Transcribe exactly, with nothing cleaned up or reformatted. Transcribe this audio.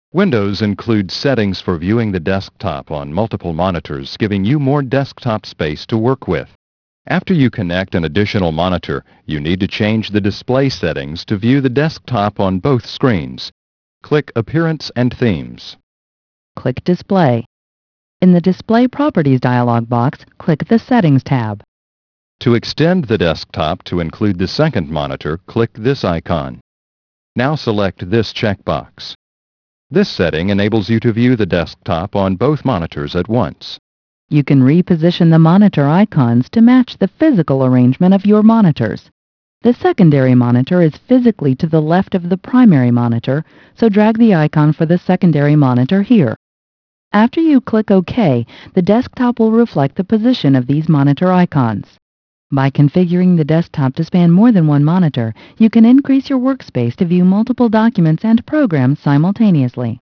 Windows includes settings for viewing the desktop on multiple monitors, giving you more desktop space to work with. After you connect an additional monitor, you need to change the display settings to view the desktop on both screens. Click Appearance and Themes. Click Display. In the Display Properties dialog box, click the Settings tab. To extend the desktop to include the second monitor, click this icon. Now select this checkbox. This setting enables you to view the desktop on both monitors at once. You can reposition the monitor icons to match the physical arrangement of your monitors. The secondary monitor is physically to the left of the primary monitor, so drag the icon for the secondary monitor here. After you click OK, the desktop will reflect the position of these monitor icons. By configuring the desktop to span more than one monitor, you can increase your workspace to view multiple documents and programs simultaneously.